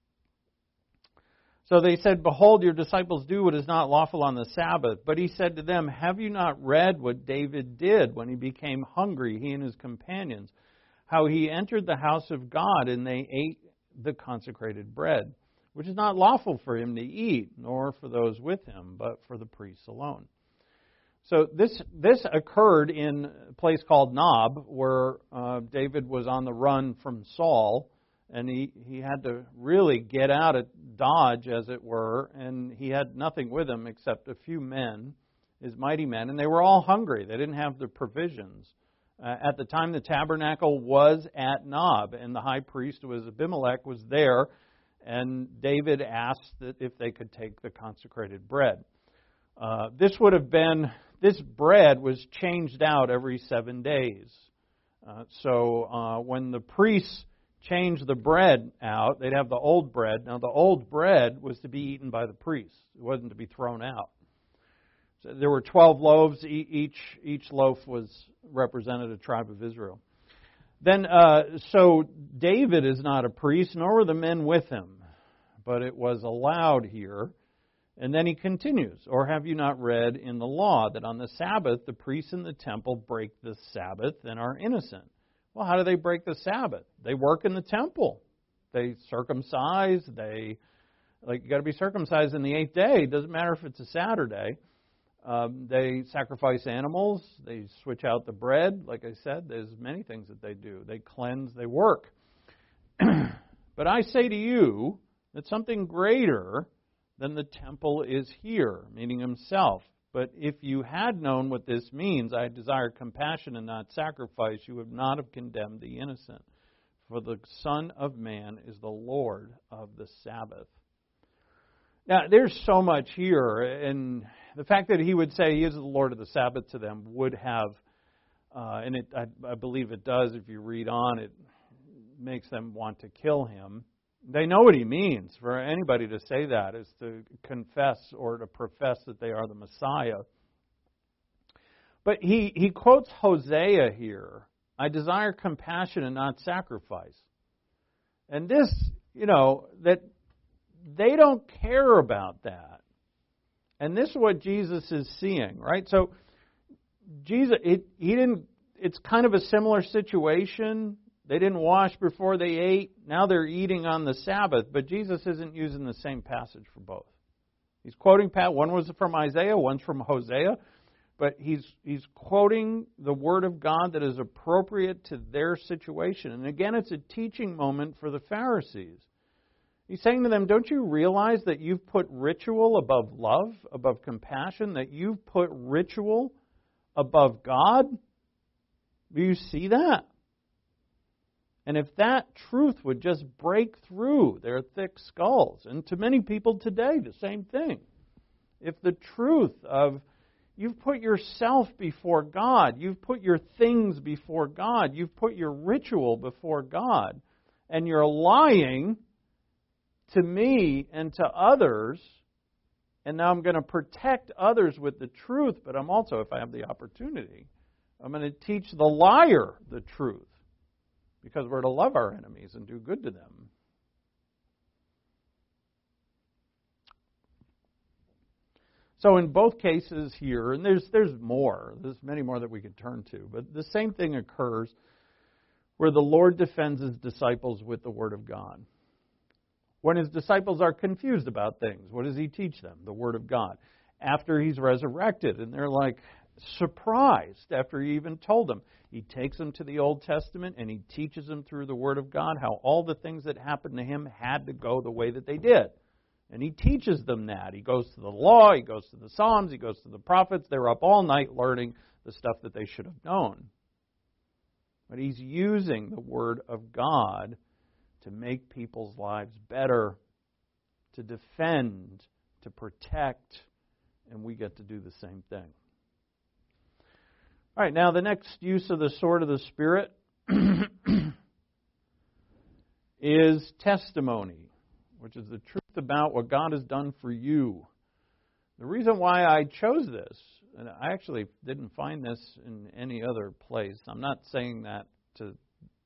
So they said, "Behold, your disciples do what is not lawful on the Sabbath." But He said to them, "Have you not read what David did when he became hungry, he and his companions, how he entered the house of God and they ate the consecrated bread, which is not lawful for him to eat, nor for those with him, but for the priests alone." So this occurred in a place called Nob, where David was on the run from Saul, and he had to really get out of Dodge, as it were, and he had nothing with him except a few men, his mighty men, and they were all hungry. They didn't have the provisions. At the time, the tabernacle was at Nob, and the high priest, Abimelech, was there. And David asked that if they could take the consecrated bread. This bread was changed out every 7 days. So when the priests changed the bread out, they'd have the old bread. Now the old bread was to be eaten by the priests. It wasn't to be thrown out. So there were 12 loaves. Each loaf represented a tribe of Israel. Then, so David is not a priest, nor were the men with him, but it was allowed here. And then he continues, "Or have you not read in the law that on the Sabbath the priests in the temple break the Sabbath and are innocent?" Well, how do they break the Sabbath? They work in the temple. They circumcise. You got to be circumcised in the 8th day. It doesn't matter if it's a Saturday. They sacrifice animals. They switch out the bread. Like I said, there's many things that they do. They cleanse. They work. But I say to you that something greater than the temple is here, meaning Himself. But if you had known what this means, I desire compassion and not sacrifice, you would not have condemned the innocent. For the Son of Man is the Lord of the Sabbath. Now, there's so much here, and the fact that He would say He is the Lord of the Sabbath to them would have, and I believe it does, if you read on, it makes them want to kill Him. They know what He means. For anybody to say that is to confess or to profess that they are the Messiah. But he quotes Hosea here, "I desire compassion and not sacrifice." And this, that they don't care about that. And this is what Jesus is seeing, right? So Jesus, it's kind of a similar situation. They didn't wash before they ate. Now they're eating on the Sabbath. But Jesus isn't using the same passage for both. He's quoting, one was from Isaiah, one's from Hosea. But he's quoting the Word of God that is appropriate to their situation. And again, it's a teaching moment for the Pharisees. He's saying to them, don't you realize that you've put ritual above love, above compassion, that you've put ritual above God? Do you see that? And if that truth would just break through their thick skulls, and to many people today, the same thing. If the truth of you've put yourself before God, you've put your things before God, you've put your ritual before God, and you're lying to me and to others, and now I'm going to protect others with the truth, but I'm also, if I have the opportunity, I'm going to teach the liar the truth, because we're to love our enemies and do good to them. So in both cases here, and there's many more that we could turn to, but the same thing occurs where the Lord defends His disciples with the Word of God. When His disciples are confused about things, what does He teach them? The Word of God. After He's resurrected, and they're like, surprised after he even told them. He takes them to the Old Testament and he teaches them through the Word of God how all the things that happened to him had to go the way that they did. And he teaches them that. He goes to the law, he goes to the Psalms, he goes to the prophets. They're up all night learning the stuff that they should have known. But he's using the Word of God to make people's lives better, to defend, to protect, and we get to do the same thing. All right, now the next use of the sword of the Spirit is testimony, which is the truth about what God has done for you. The reason why I chose this, and I actually didn't find this in any other place. I'm not saying that to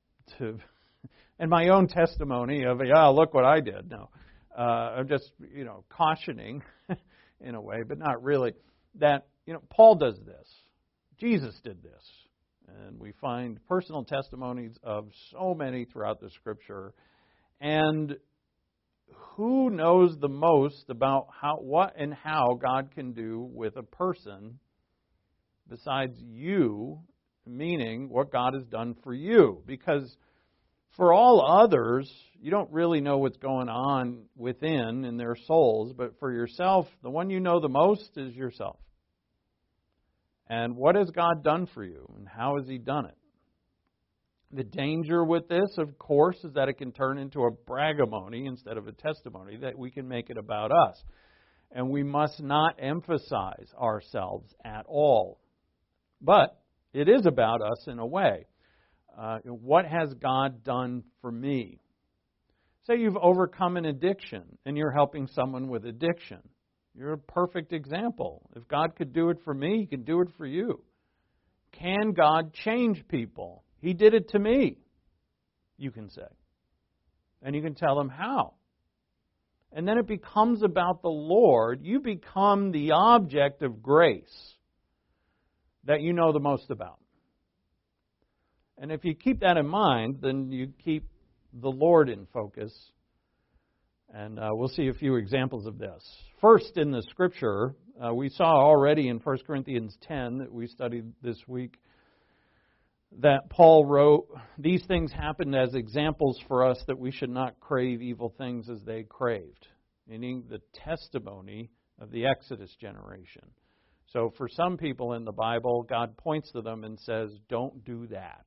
in my own testimony of, look what I did. No. I'm just, cautioning in a way, but not really, that, Paul does this. Jesus did this. And we find personal testimonies of so many throughout the Scripture. And who knows the most about what and how God can do with a person besides you, meaning what God has done for you? Because for all others, you don't really know what's going on within in their souls, but for yourself, the one you know the most is yourself. And what has God done for you, and how has He done it? The danger with this, of course, is that it can turn into a braggamony instead of a testimony, that we can make it about us. And we must not emphasize ourselves at all. But it is about us in a way. What has God done for me? Say you've overcome an addiction and you're helping someone with addiction. You're a perfect example. If God could do it for me, He can do it for you. Can God change people? He did it to me, you can say. And you can tell them how. And then it becomes about the Lord. You become the object of grace that you know the most about. And if you keep that in mind, then you keep the Lord in focus. And we'll see a few examples of this. First, in the Scripture, we saw already in 1 Corinthians 10 that we studied this week, that Paul wrote, these things happened as examples for us that we should not crave evil things as they craved. Meaning the testimony of the Exodus generation. So for some people in the Bible, God points to them and says, don't do that.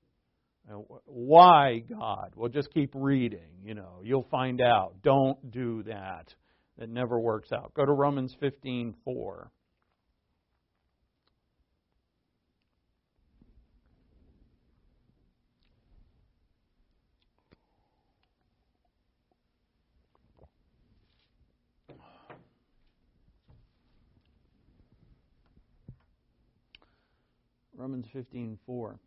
Why, God? Well, just keep reading. You'll find out. Don't do that. It never works out. Go to Romans 15:4. Romans 15:4.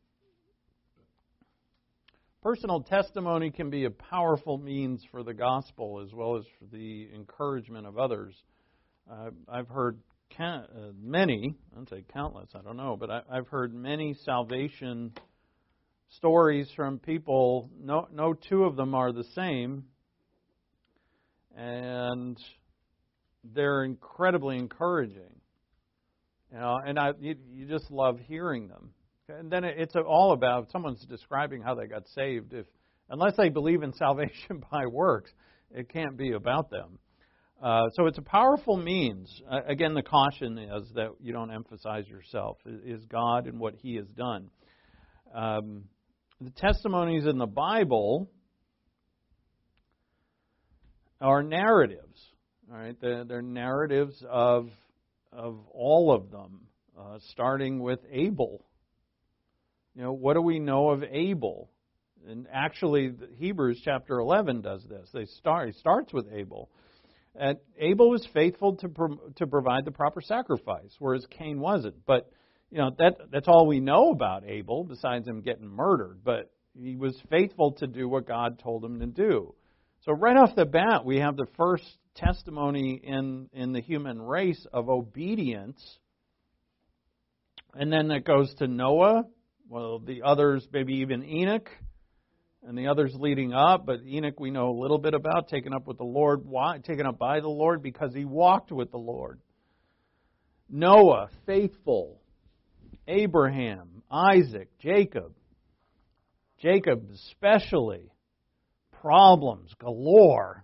Personal testimony can be a powerful means for the gospel as well as for the encouragement of others. I've heard many, I'd say countless, I don't know, but I've heard many salvation stories from people. No two of them are the same. And they're incredibly encouraging. And you just love hearing them. And then it's all about, if someone's describing how they got saved, unless they believe in salvation by works, it can't be about them. So it's a powerful means. Again, the caution is that you don't emphasize yourself. It is God and what He has done. The testimonies in the Bible are narratives. All right, they're narratives of all of them, starting with Abel. What do we know of Abel? And actually, Hebrews chapter 11 does this. He starts with Abel. And Abel was faithful to provide the proper sacrifice, whereas Cain wasn't. But that's all we know about Abel, besides him getting murdered. But he was faithful to do what God told him to do. So right off the bat, we have the first testimony in the human race of obedience. And then it goes to Noah. Well, the others, maybe even Enoch, and the others leading up. But Enoch we know a little bit about, taken up with the Lord. Why? Taken up by the Lord because he walked with the Lord. Noah, faithful. Abraham, Isaac, Jacob. Jacob especially. Problems galore.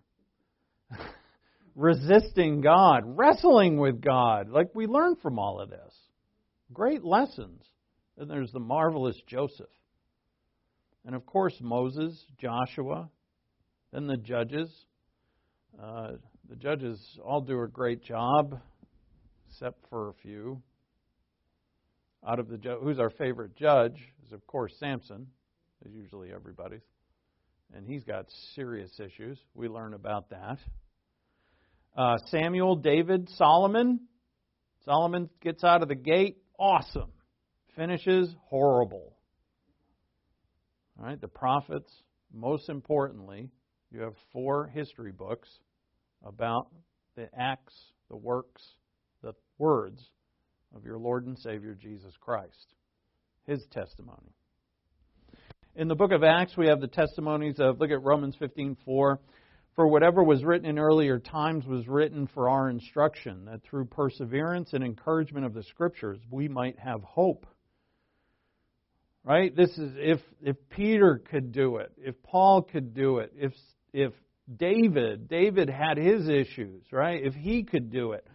Resisting God, wrestling with God. Like we learn from all of this. Great lessons. Then there's the marvelous Joseph. And of course Moses, Joshua, then the judges. The judges all do a great job, except for a few. Out of the who's our favorite judge is of course Samson, is usually everybody's. And he's got serious issues. We learn about that. Samuel, David, Solomon. Solomon gets out of the gate, awesome. Finishes, horrible. All right, the prophets. Most importantly, you have 4 history books about the acts, the works, the words of your Lord and Savior Jesus Christ. His testimony. In the book of Acts, we have the testimonies of, look at Romans 15:4. For whatever was written in earlier times was written for our instruction, that through perseverance and encouragement of the Scriptures we might have hope. Right? This is if Peter could do it, if Paul could do it, if David had his issues, right? If he could do it,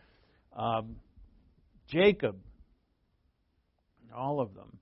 Jacob, all of them.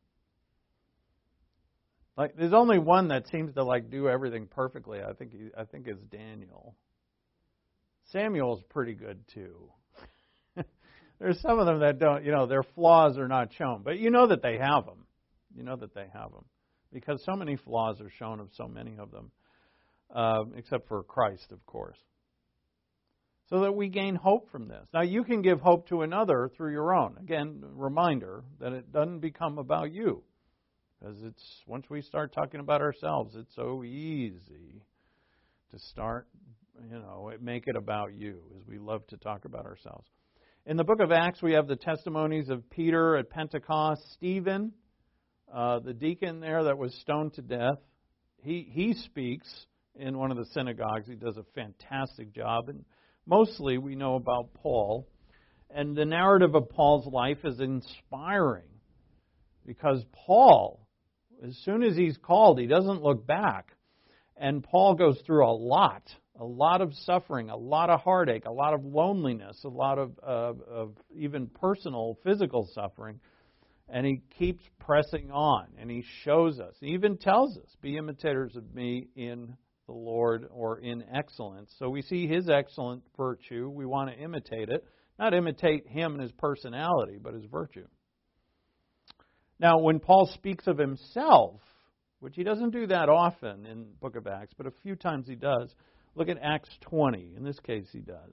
Like, there's only one that seems to do everything perfectly. I think it's Daniel. Samuel's pretty good too. There's some of them that don't. Their flaws are not shown, but you know that they have them. You know that they have them because so many flaws are shown of so many of them, except for Christ, of course. So that we gain hope from this. Now, you can give hope to another through your own. Again, reminder that it doesn't become about you. Because once we start talking about ourselves, it's so easy to start, make it about you, as we love to talk about ourselves. In the book of Acts, we have the testimonies of Peter at Pentecost, Stephen, the deacon there that was stoned to death. He speaks in one of the synagogues. He does a fantastic job. And mostly we know about Paul. And the narrative of Paul's life is inspiring. Because Paul, as soon as he's called, he doesn't look back. And Paul goes through a lot of suffering, a lot of heartache, a lot of loneliness, a lot of even personal, physical suffering. And he keeps pressing on. And he shows us, he even tells us, be imitators of me in the Lord or in excellence. So we see his excellent virtue. We want to imitate it. Not imitate him and his personality, but his virtue. Now, when Paul speaks of himself, which he doesn't do that often in the book of Acts, but a few times he does, look at Acts 20. In this case, he does.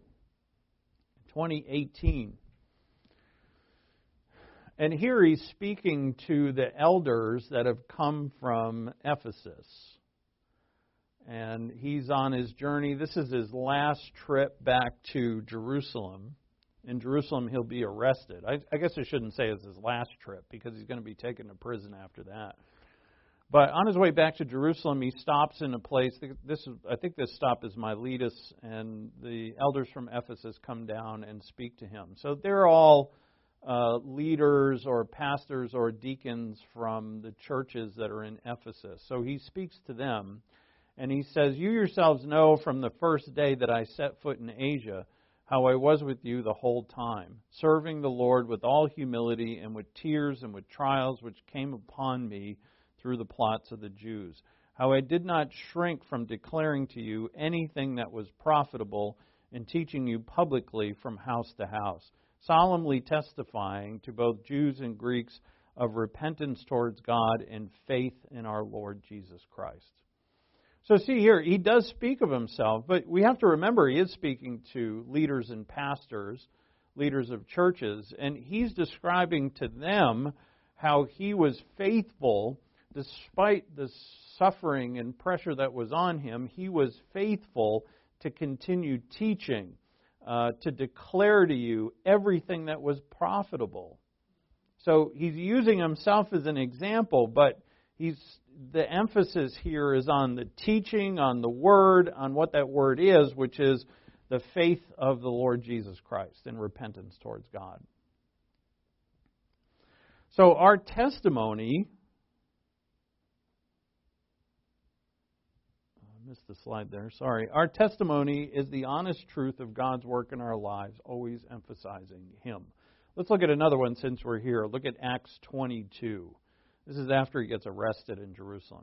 20:18. And here he's speaking to the elders that have come from Ephesus. And he's on his journey. This is his last trip back to Jerusalem. In Jerusalem, he'll be arrested. I guess I shouldn't say it's his last trip because he's going to be taken to prison after that. But on his way back to Jerusalem, he stops in a place. I think this stop is Miletus, and the elders from Ephesus come down and speak to him. So they're all leaders or pastors or deacons from the churches that are in Ephesus. So he speaks to them, and he says, "You yourselves know from the first day that I set foot in Asia how I was with you the whole time, serving the Lord with all humility and with tears and with trials which came upon me through the plots of the Jews. How I did not shrink from declaring to you anything that was profitable and teaching you publicly from house to house, solemnly testifying to both Jews and Greeks of repentance towards God and faith in our Lord Jesus Christ." So see here, he does speak of himself, but we have to remember he is speaking to leaders and pastors, leaders of churches, and he's describing to them how he was faithful despite the suffering and pressure that was on him. He was faithful to continue teaching, to declare to you everything that was profitable. So he's using himself as an example, but the emphasis here is on the teaching, on the Word, on what that Word is, which is the faith of the Lord Jesus Christ and repentance towards God. So our testimony, I missed the slide there, sorry. Our testimony is the honest truth of God's work in our lives, always emphasizing Him. Let's look at another one since we're here. Look at Acts 22. This is after he gets arrested in Jerusalem.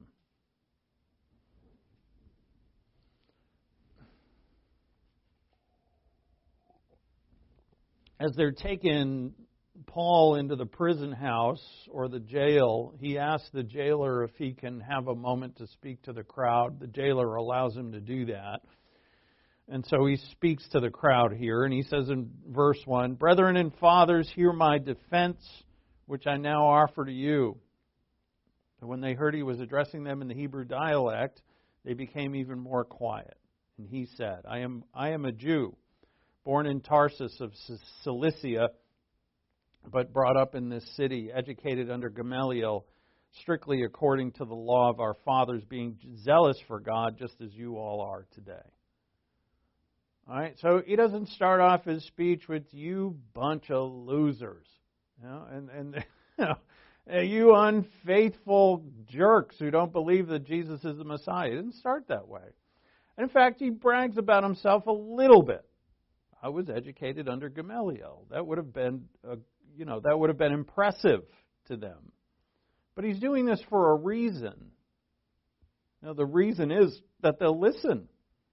As they're taking Paul into the prison house or the jail, he asks the jailer if he can have a moment to speak to the crowd. The jailer allows him to do that. And so he speaks to the crowd here, and he says in verse 1, "Brethren and fathers, hear my defense, which I now offer to you." And when they heard he was addressing them in the Hebrew dialect, they became even more quiet. And he said, I am a Jew, born in Tarsus of Cilicia, but brought up in this city, educated under Gamaliel, strictly according to the law of our fathers, being zealous for God, just as you all are today. All right, so he doesn't start off his speech with "you bunch of losers," and you unfaithful jerks who don't believe that Jesus is the Messiah. He didn't start that way. And in fact, he brags about himself a little bit. I was educated under Gamaliel. That would have been, impressive to them. But he's doing this for a reason. The reason is that they'll listen.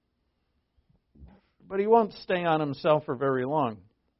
But he won't stay on himself for very long.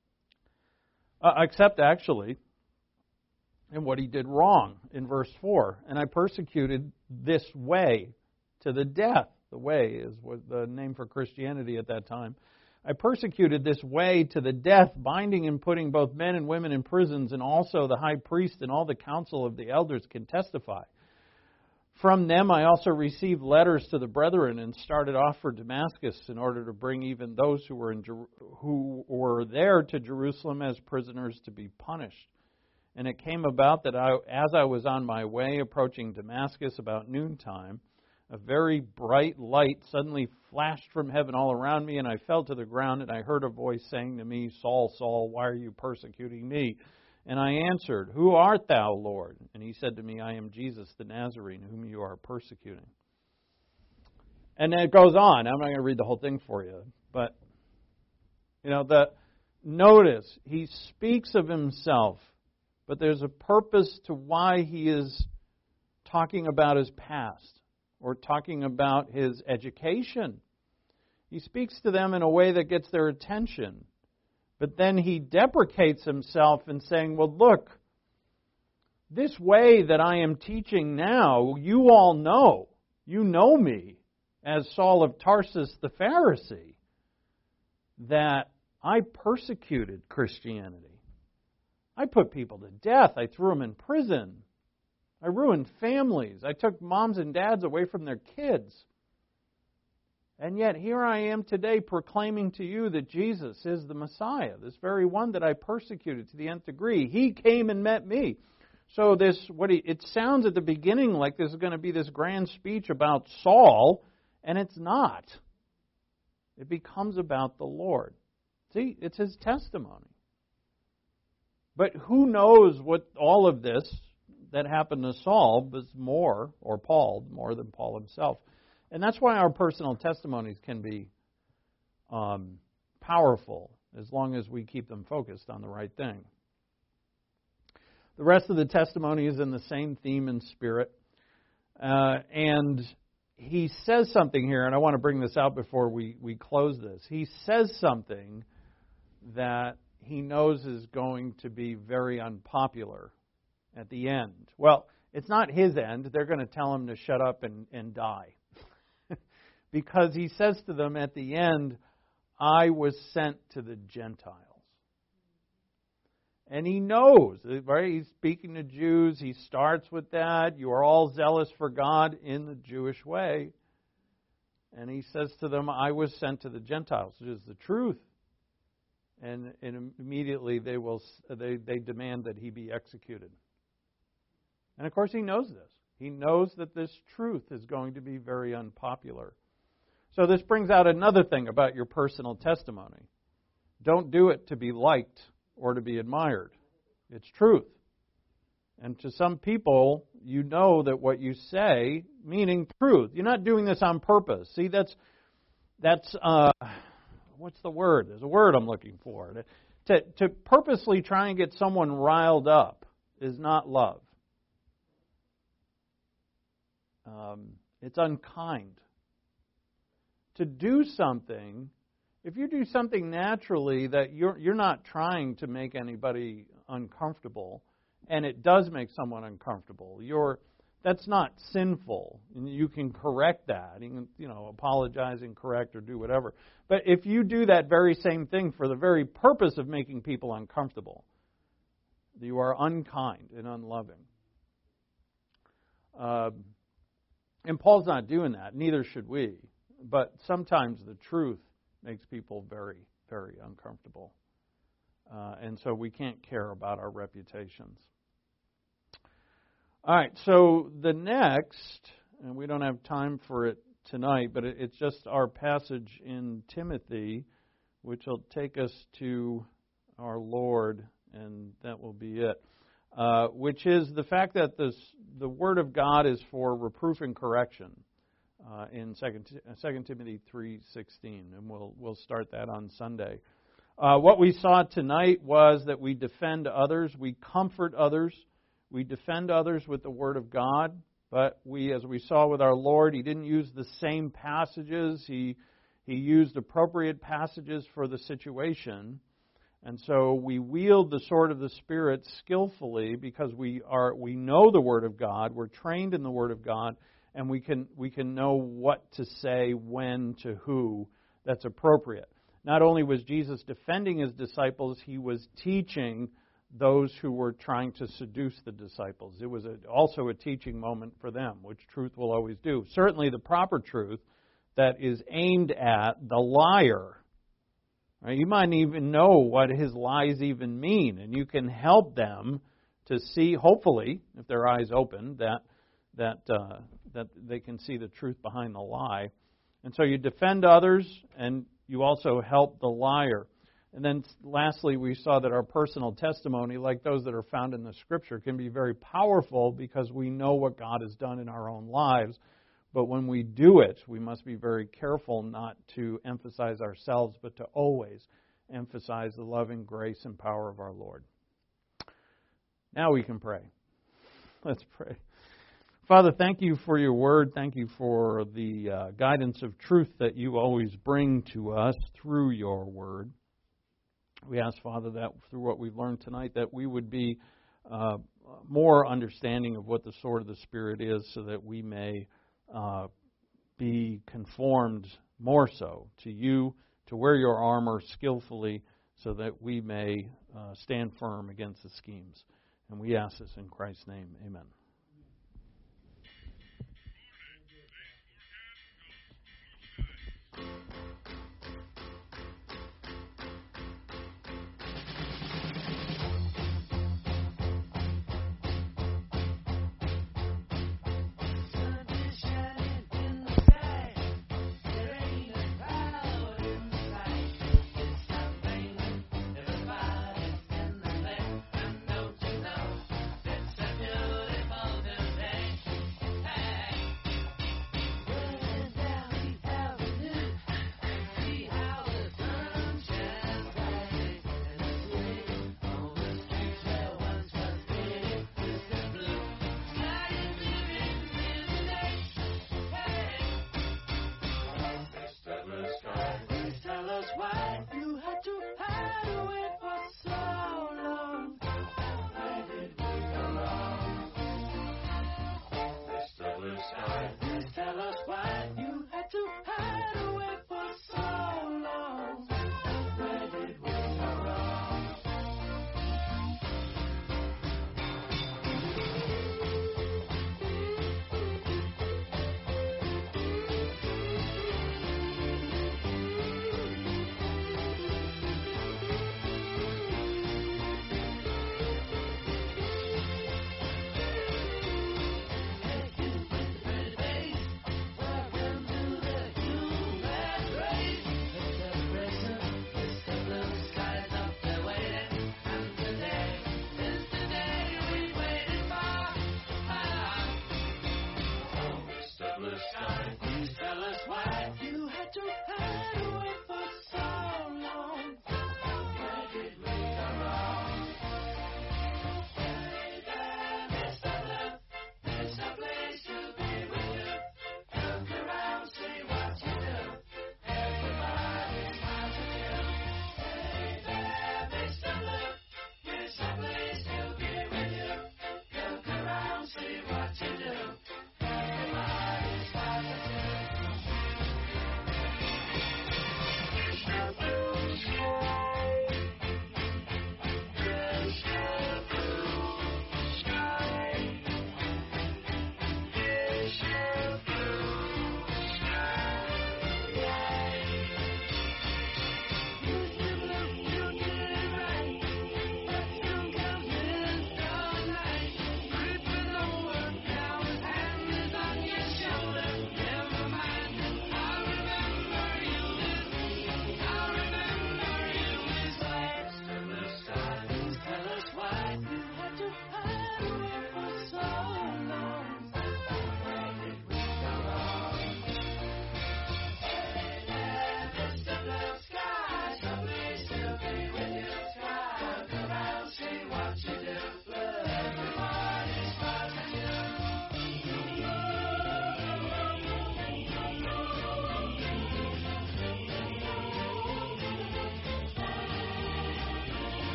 Except actually in what he did wrong in verse 4. And I persecuted this way to the death. The way was the name for Christianity at that time. I persecuted this way to the death, binding and putting both men and women in prisons, and also the high priest and all the council of the elders can testify. From them I also received letters to the brethren and started off for Damascus in order to bring even those who were there to Jerusalem as prisoners to be punished. And it came about that as I was on my way approaching Damascus about noontime, a very bright light suddenly flashed from heaven all around me, and I fell to the ground, and I heard a voice saying to me, "Saul, Saul, why are you persecuting me?" And I answered, "Who art thou, Lord?" And he said to me, "I am Jesus the Nazarene, whom you are persecuting." And then it goes on. I'm not going to read the whole thing for you. But, notice, he speaks of himself, but there's a purpose to why he is talking about his past or talking about his education. He speaks to them in a way that gets their attention. But then he deprecates himself in saying, well, look, this way that I am teaching now, you all know. You know me as Saul of Tarsus the Pharisee, that I persecuted Christianity. I put people to death. I threw them in prison. I ruined families. I took moms and dads away from their kids. And yet here I am today proclaiming to you that Jesus is the Messiah, this very one that I persecuted to the nth degree. He came and met me. So it sounds at the beginning like this is going to be this grand speech about Saul, and it's not. It becomes about the Lord. See, it's his testimony. But who knows what all of this that happened to Saul was more than Paul himself. And that's why our personal testimonies can be powerful as long as we keep them focused on the right thing. The rest of the testimony is in the same theme and spirit. And he says something here, and I want to bring this out before we close this. He says something that he knows is going to be very unpopular at the end. Well, it's not his end. They're going to tell him to shut up and die. Because he says to them at the end, I was sent to the Gentiles. And he knows, right? He's speaking to Jews. He starts with that. You are all zealous for God in the Jewish way. And he says to them, I was sent to the Gentiles, which is the truth. And immediately they demand that he be executed. And of course he knows this. He knows that this truth is going to be very unpopular. So this brings out another thing about your personal testimony. Don't do it to be liked or to be admired. It's truth. And to some people, you know that what you say, meaning truth. You're not doing this on purpose. See, that's what's the word? There's a word I'm looking for. To purposely try and get someone riled up is not love. It's unkind. To do something, if you do something naturally that you're not trying to make anybody uncomfortable, and it does make someone uncomfortable, that's not sinful. And you can correct that. You can, apologize and correct or do whatever. But if you do that very same thing for the very purpose of making people uncomfortable, you are unkind and unloving. And Paul's not doing that. Neither should we. But sometimes the truth makes people very, very uncomfortable. And so we can't care about our reputations. All right, so the next, and we don't have time for it tonight, but it's just our passage in Timothy, which will take us to our Lord, and that will be it. Which is the fact that the Word of God is for reproof and correction in 2 Timothy 3:16, and we'll start that on Sunday. What we saw tonight was that we defend others, we comfort others, we defend others with the Word of God, but as we saw with our Lord, He didn't use the same passages. He used appropriate passages for the situation. And so we wield the sword of the Spirit skillfully because we know the Word of God, we're trained in the Word of God, and we can know what to say, when, to who that's appropriate. Not only was Jesus defending His disciples, He was teaching those who were trying to seduce the disciples. It was also a teaching moment for them, which truth will always do. Certainly the proper truth that is aimed at the liar. Right? You might even know what his lies even mean, and you can help them to see, hopefully, if their eyes open, that they can see the truth behind the lie. And so you defend others, and you also help the liar. And then lastly, we saw that our personal testimony, like those that are found in the Scripture, can be very powerful because we know what God has done in our own lives. But when we do it, we must be very careful not to emphasize ourselves, but to always emphasize the loving grace and power of our Lord. Now we can pray. Let's pray. Father, thank you for your word. Thank you for the guidance of truth that you always bring to us through your word. We ask, Father, that through what we've learned tonight, that we would be more understanding of what the sword of the Spirit is, so that we may be conformed more so to you, to wear your armor skillfully, so that we may stand firm against the schemes. And we ask this in Christ's name. Amen.